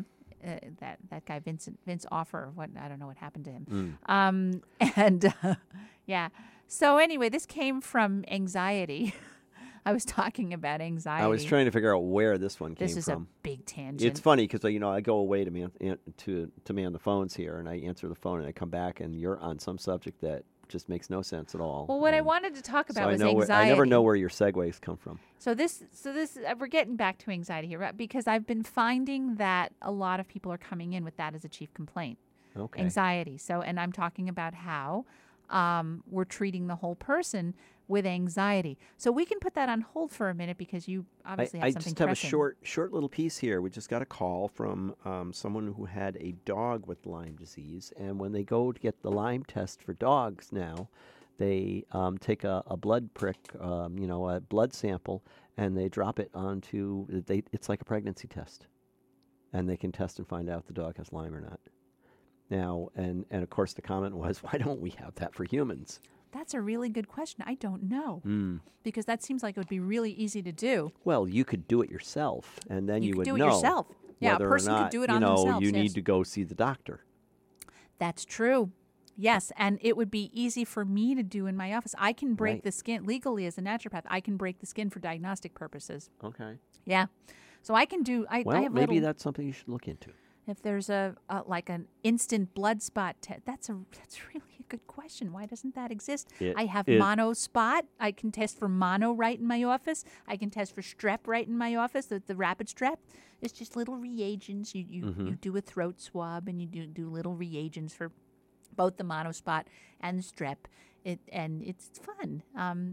That guy Vince Offer. I don't know what happened to him. Yeah. So anyway, this came from anxiety. I was talking about anxiety. I was trying to figure out where this one came from. This is a big tangent. It's funny because I go away to man the phones here, and I answer the phone, and I come back, and you're on some subject that just makes no sense at all. Well, what I wanted to talk about was anxiety. I never know where your segues come from. So this we're getting back to anxiety here, right? Because I've been finding that a lot of people are coming in with that as a chief complaint. Okay. Anxiety. So, and I'm talking about how we're treating the whole person with anxiety. So we can put that on hold for a minute because you obviously have something pressing. I just have a short little piece here. We just got a call from someone who had a dog with Lyme disease, and when they go to get the Lyme test for dogs now, they take a blood prick, a blood sample, and they drop it onto. It's like a pregnancy test, and they can test and find out if the dog has Lyme or not. Now, and of course, the comment was, why don't we have that for humans? That's a really good question. I don't know. Because that seems like it would be really easy to do. Well, you could do it yourself, and then you would know. You could do it yourself. Yeah, a person could do it on themselves. You need to go see the doctor. That's true. Yes, and it would be easy for me to do in my office. I can break the skin legally as a naturopath. I can break the skin for diagnostic purposes. Okay. Yeah. So I can do. I have maybe that's something you should look into. If there's like an instant blood spot test, that's really a good question. Why doesn't that exist? I have mono spot. I can test for mono right in my office. I can test for strep right in my office. The rapid strep. It's just little reagents. You do a throat swab and you do little reagents for both the mono spot and the strep. It's fun.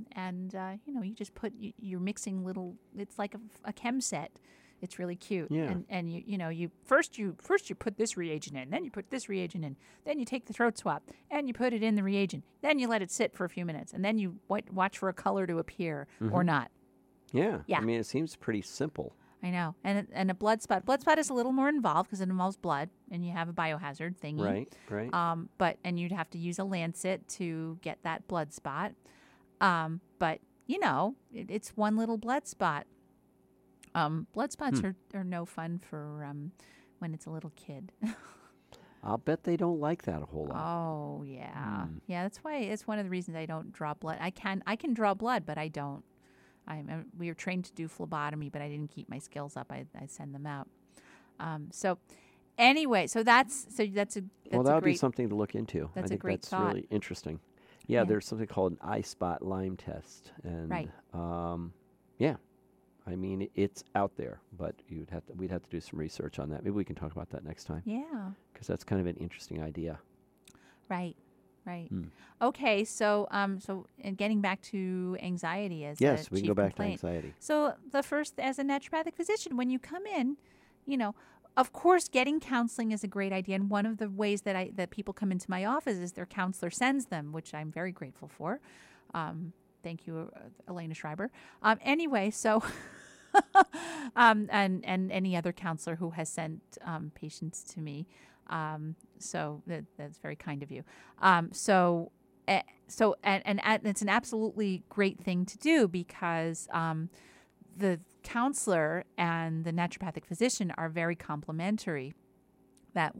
You just you're mixing little. It's like a chem set. It's really cute. Yeah. And you first put this reagent in, then you put this reagent in, then you take the throat swab and you put it in the reagent, then you let it sit for a few minutes, and then you watch for a color to appear or not. Yeah. Yeah. I mean, it seems pretty simple. I know. And a blood spot. Blood spot is a little more involved because it involves blood, and you have a biohazard thingy. Right. And you'd have to use a lancet to get that blood spot. But it's one little blood spot. Blood spots are no fun for when it's a little kid. I'll bet they don't like that a whole lot. Oh, yeah. Yeah, that's why it's one of the reasons I don't draw blood. I can draw blood, but I don't. We were trained to do phlebotomy, but I didn't keep my skills up. I send them out. So anyway, that's a Well, that would be great, something to look into. That's I a think great that's thought. really interesting. Yeah, Yeah. there's something called an eye spot Lyme test, and Right. yeah, I mean it's out there, but we'd have to do some research on that. Maybe we can talk about that next time Yeah. because that's kind of an interesting idea. Right. Right. Okay. So and getting back to anxiety as Yes, a we can chief go back complaint. to anxiety. So the first, as a naturopathic physician, when you come in, of course, getting counseling is a great idea. And one of the ways that people come into my office is their counselor sends them, which I'm very grateful for. Thank you, Elena Schreiber. Anyway, so and any other counselor who has sent patients to me. So that's very kind of you. So it's an absolutely great thing to do because the counselor and the naturopathic physician are very complementary. That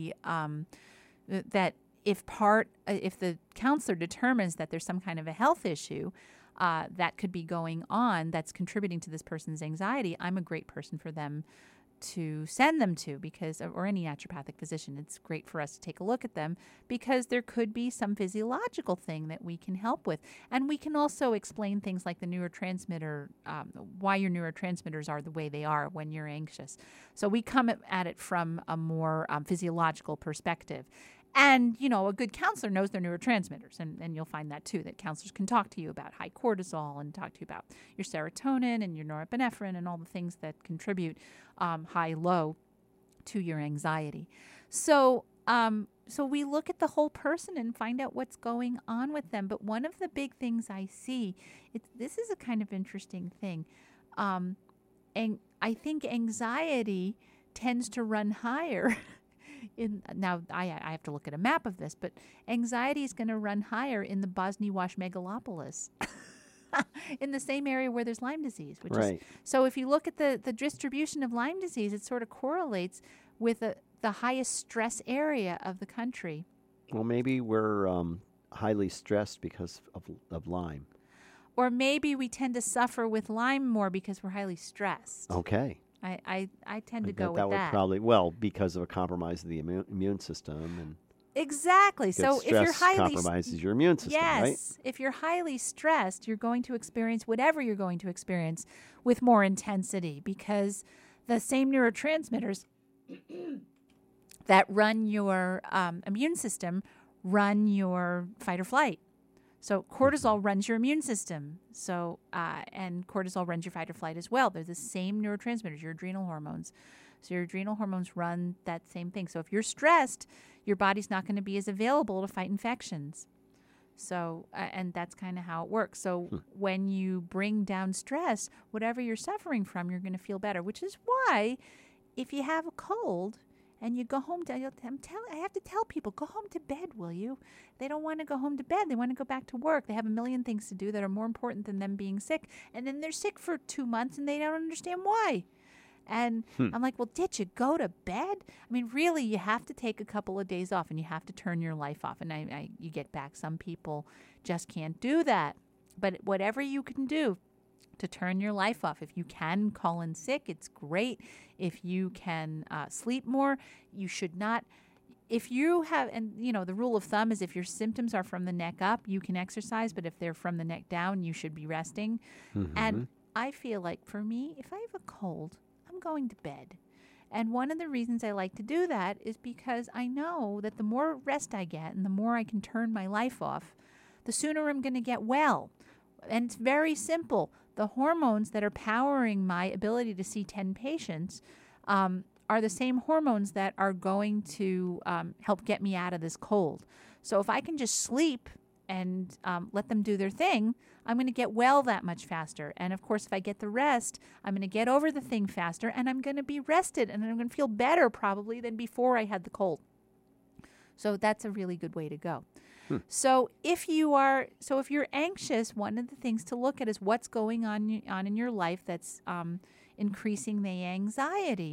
if the counselor determines that there's some kind of a health issue that could be going on that's contributing to this person's anxiety, I'm a great person for them to send them to, or any naturopathic physician. It's great for us to take a look at them because there could be some physiological thing that we can help with. And we can also explain things like the neurotransmitter, why your neurotransmitters are the way they are when you're anxious. So we come at it from a more physiological perspective. And, a good counselor knows their neurotransmitters. And you'll find that, too, that counselors can talk to you about high cortisol and talk to you about your serotonin and your norepinephrine and all the things that contribute high-low to your anxiety. So we look at the whole person and find out what's going on with them. But one of the big things I see, this is a kind of interesting thing. And I think anxiety tends to run higher. Now, I have to look at a map of this, but anxiety is going to run higher in the Bosnia-Wash megalopolis, in the same area where there's Lyme disease. Right. So if you look at the distribution of Lyme disease, it sort of correlates with the highest stress area of the country. Well, maybe we're highly stressed because of Lyme. Or maybe we tend to suffer with Lyme more because we're highly stressed. Okay. I tend to I go bet with that would that. probably, because of a compromise of the immune system. And Exactly. So if you're highly compromises your immune system, right? Yes. If you're highly stressed, you're going to experience whatever you're going to experience with more intensity because the same neurotransmitters that run your immune system run your fight or flight. So cortisol runs your immune system. So and cortisol runs your fight or flight as well. They're the same neurotransmitters, your adrenal hormones. So your adrenal hormones run that same thing. So if you're stressed, your body's not going to be as available to fight infections. So and that's kind of how it works. So when you bring down stress, whatever you're suffering from, you're going to feel better. Which is why, if you have a cold and you go home I have to tell people, go home to bed, will you? They don't want to go home to bed. They want to go back to work. They have a million things to do that are more important than them being sick. And then they're sick for 2 months and they don't understand why. And I'm like, well, did you go to bed? I mean, really, you have to take a couple of days off and you have to turn your life off. And you get back. Some people just can't do that. But whatever you can do to turn your life off. If you can call in sick, it's great. If you can sleep more, you should not. If you have, and the rule of thumb is if your symptoms are from the neck up, you can exercise. But if they're from the neck down, you should be resting. Mm-hmm. And I feel like for me, if I have a cold, I'm going to bed. And one of the reasons I like to do that is because I know that the more rest I get and the more I can turn my life off, the sooner I'm going to get well. And it's very simple. The hormones that are powering my ability to see 10 patients are the same hormones that are going to help get me out of this cold. So if I can just sleep and let them do their thing, I'm going to get well that much faster. And of course, if I get the rest, I'm going to get over the thing faster and I'm going to be rested and I'm going to feel better probably than before I had the cold. So that's a really good way to go. So if you're anxious, one of the things to look at is what's going on in your life that's increasing the anxiety.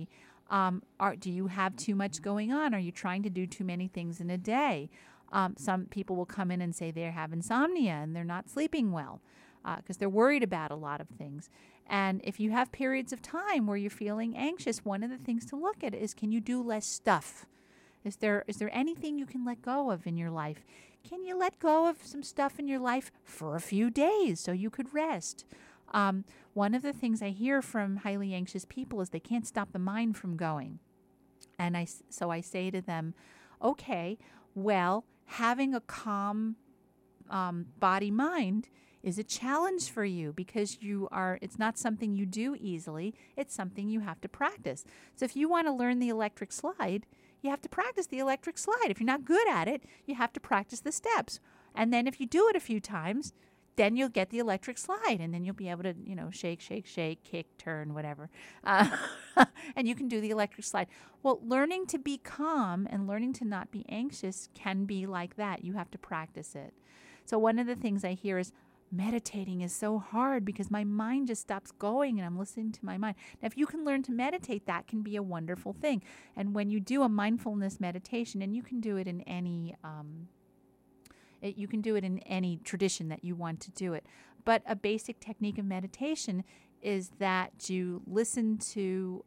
Do you have too much going on? Are you trying to do too many things in a day? Some people will come in and say they have insomnia and they're not sleeping well because they're worried about a lot of things. And if you have periods of time where you're feeling anxious, one of the things to look at is, can you do less stuff? Is there anything you can let go of in your life? Can you let go of some stuff in your life for a few days so you could rest? One of the things I hear from highly anxious people is they can't stop the mind from going. And so I say to them, okay, well, having a calm body-mind is a challenge for you because it's not something you do easily. It's something you have to practice. So if you want to learn the electric slide, you have to practice the electric slide. If you're not good at it, you have to practice the steps. And then if you do it a few times, then you'll get the electric slide, and then you'll be able to, shake, shake, shake, kick, turn, whatever. And you can do the electric slide. Well, learning to be calm and learning to not be anxious can be like that. You have to practice it. So one of the things I hear is, meditating is so hard because my mind just stops going and I'm listening to my mind. Now, if you can learn to meditate, that can be a wonderful thing. And when you do a mindfulness meditation, and you can do it in any tradition that you want to do it. But a basic technique of meditation is that you listen to,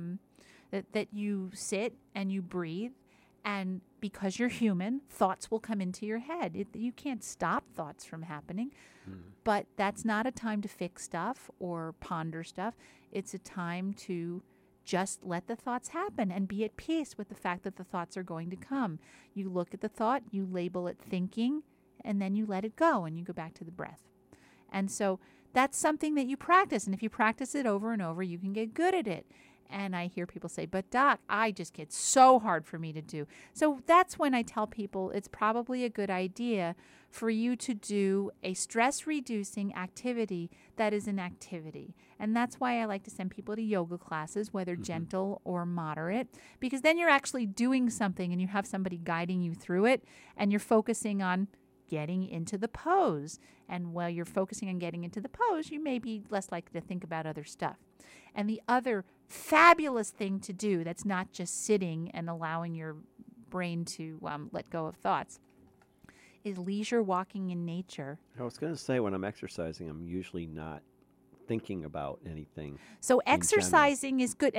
that you sit and you breathe. And because you're human, thoughts will come into your head. You can't stop thoughts from happening. But that's not a time to fix stuff or ponder stuff. It's a time to just let the thoughts happen and be at peace with the fact that the thoughts are going to come. You look at the thought, you label it thinking, and then you let it go and you go back to the breath. And so that's something that you practice. And if you practice it over and over, you can get good at it. And I hear people say, but doc, it's so hard for me to do. So that's when I tell people it's probably a good idea for you to do a stress-reducing activity that is an activity. And that's why I like to send people to yoga classes, whether gentle or moderate, because then you're actually doing something and you have somebody guiding you through it, and you're focusing on getting into the pose. And while you're focusing on getting into the pose, you may be less likely to think about other stuff. And the other fabulous thing to do that's not just sitting and allowing your brain to let go of thoughts is leisure walking in nature. I was going to say, when I'm exercising, I'm usually not thinking about anything. So exercising is good,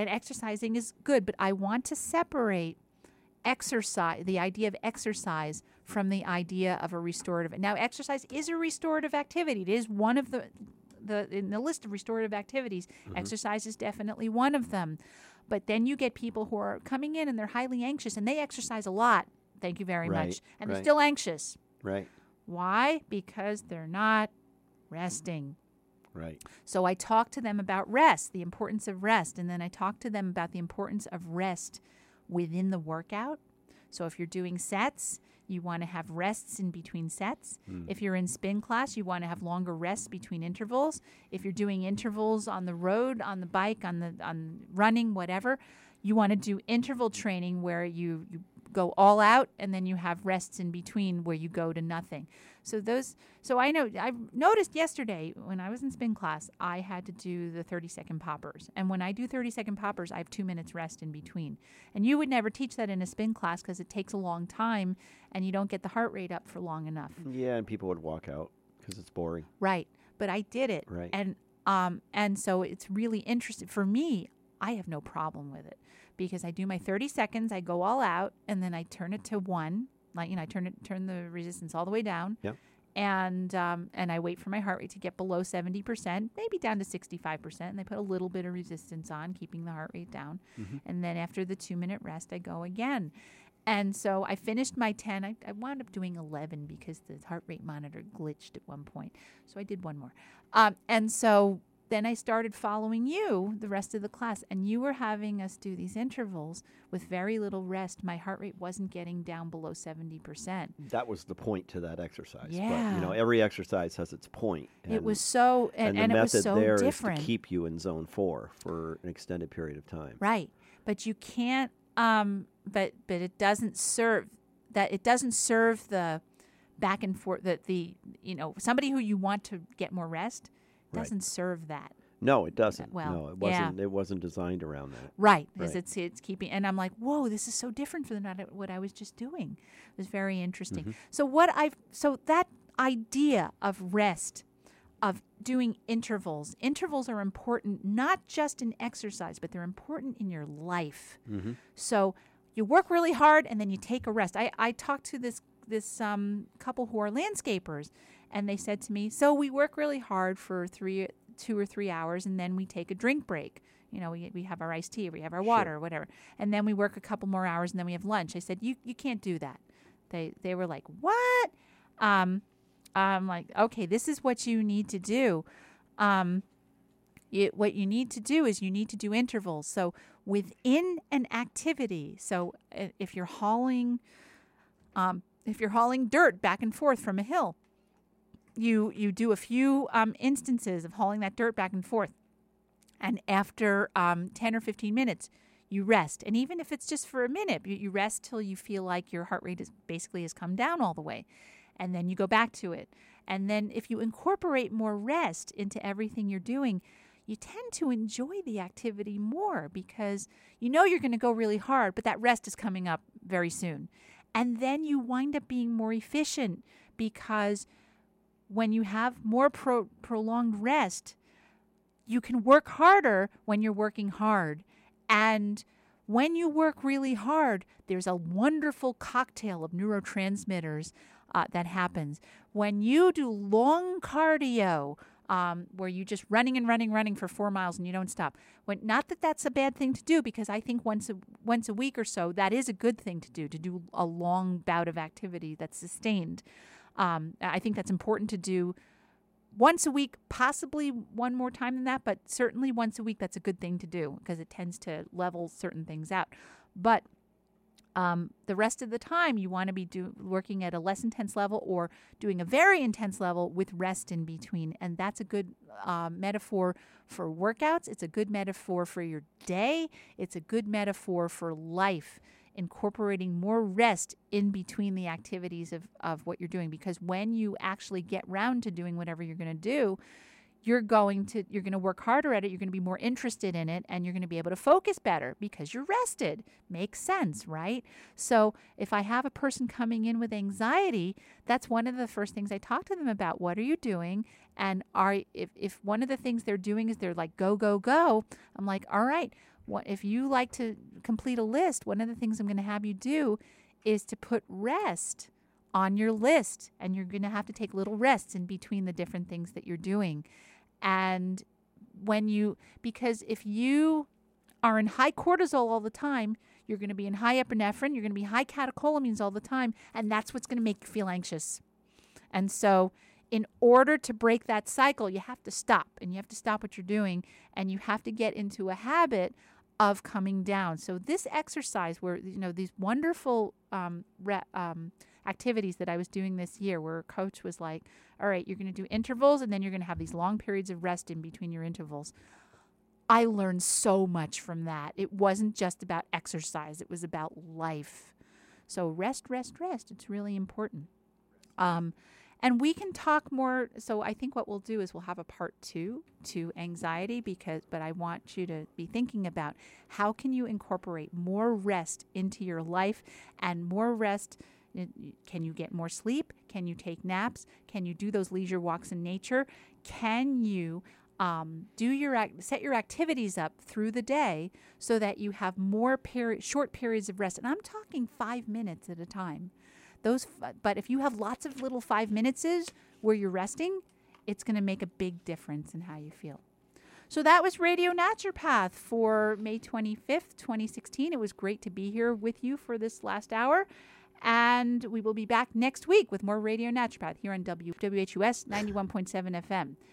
but I want to separate exercise, the idea of exercise, from the idea of a restorative. Now, exercise is a restorative activity. It is one of the in the list of restorative activities. Exercise is definitely one of them. But then you get people who are coming in and they're highly anxious and they exercise a lot. Thank you very much. And they're still anxious. Right. Why? Because they're not resting. Right. So I talk to them about rest, the importance of rest, and then I talk to them about the importance of rest within the workout. So if you're doing sets, you want to have rests in between sets. If you're in spin class, you want to have longer rests between intervals. If you're doing intervals on the road, on the bike, on running, whatever, you want to do interval training where you go all out and then you have rests in between where you go to nothing. So I noticed yesterday when I was in spin class, I had to do the 30-second poppers. And when I do 30-second poppers, I have 2 minutes rest in between. And you would never teach that in a spin class because it takes a long time and you don't get the heart rate up for long enough. Yeah, and people would walk out because it's boring. Right. But I did it. Right. And so it's really interesting. For me, I have no problem with it because I do my 30 seconds, I go all out, and then I turn it to 1. I turn the resistance all the way down. Yep. And I wait for my heart rate to get below 70%, maybe down to 65%, and I put a little bit of resistance on, keeping the heart rate down. And then after the 2-minute rest, I go again. And so I finished my 10. I wound up doing 11 because the heart rate monitor glitched at one point. So I did one more. And so then I started following you the rest of the class, and you were having us do these intervals with very little rest. My heart rate wasn't getting down below 70%. That was the point to that exercise. Yeah. But, every exercise has its point. It was so, and the it was so method there different. is to keep you in zone 4 for an extended period of time. Right. But you can't, but it doesn't serve the back and forth, somebody who you want to get more rest doesn't serve that. No, it doesn't. Well, No, it wasn't. It wasn't designed around that. Right, because Right. it's keeping, and I'm like, whoa, this is so different from what I was just doing. It was very interesting. So that idea of rest, of doing intervals. Intervals are important not just in exercise, but they're important in your life. So you work really hard and then you take a rest. I talked to this couple who are landscapers, and they said to me, so we work really hard for 2 or 3 hours, and then we take a drink break. You know, we have our iced tea, or we have our water, or whatever, and then we work a couple more hours, and then we have lunch. I said, you can't do that. They were like, what? I'm like, okay, this is what you need to do. What you need to do is you need to do intervals. So within an activity, so if you're hauling dirt back and forth from a hill, you do a few instances of hauling that dirt back and forth. And after 10 or 15 minutes, you rest. And even if it's just for a minute, you rest till you feel like your heart rate has come down all the way. And then you go back to it. And then if you incorporate more rest into everything you're doing, you tend to enjoy the activity more because you know you're going to go really hard, but that rest is coming up very soon. And then you wind up being more efficient because when you have more prolonged rest, you can work harder when you're working hard. And when you work really hard, there's a wonderful cocktail of neurotransmitters that happens. When you do long cardio, where you just running and running for 4 miles and you don't stop. Not that that's a bad thing to do, because I think once a week or so, that is a good thing to do a long bout of activity that's sustained. I think that's important to do once a week, possibly one more time than that, but certainly once a week, that's a good thing to do because it tends to level certain things out. But the rest of the time, you want to be working at a less intense level or doing a very intense level with rest in between. And that's a good metaphor for workouts. It's a good metaphor for your day. It's a good metaphor for life, incorporating more rest in between the activities of what you're doing. Because when you actually get round to doing whatever you're going to do, you're going to work harder at it, you're going to be more interested in it, and you're going to be able to focus better because you're rested. Makes sense, right? So if I have a person coming in with anxiety, that's one of the first things I talk to them about. What are you doing? And if one of the things they're doing is they're like, go, go, go, I'm like, all right, if you like to complete a list, one of the things I'm going to have you do is to put rest on your list, and you're going to have to take little rests in between the different things that you're doing. And because if you are in high cortisol all the time, you're going to be in high epinephrine, you're going to be high catecholamines all the time, and that's what's going to make you feel anxious. And so in order to break that cycle, you have to stop, and you have to stop what you're doing, and you have to get into a habit of coming down. So this exercise where, these wonderful activities that I was doing this year, where a coach was like, all right, you're going to do intervals, and then you're going to have these long periods of rest in between your intervals. I learned so much from that. It wasn't just about exercise. It was about life. So rest, rest, rest. It's really important. And we can talk more. So I think what we'll do is we'll have a part 2 to anxiety, but I want you to be thinking about how can you incorporate more rest into your life, and more rest. Can you get more sleep? Can you take naps? Can you do those leisure walks in nature? Can you set your activities up through the day so that you have more short periods of rest? And I'm talking 5 minutes at a time. But if you have lots of little 5 minutes where you're resting, it's going to make a big difference in how you feel. So that was Radio Naturopath for May 25th, 2016. It was great to be here with you for this last hour. And we will be back next week with more Radio Naturopath here on WHUS 91.7 FM.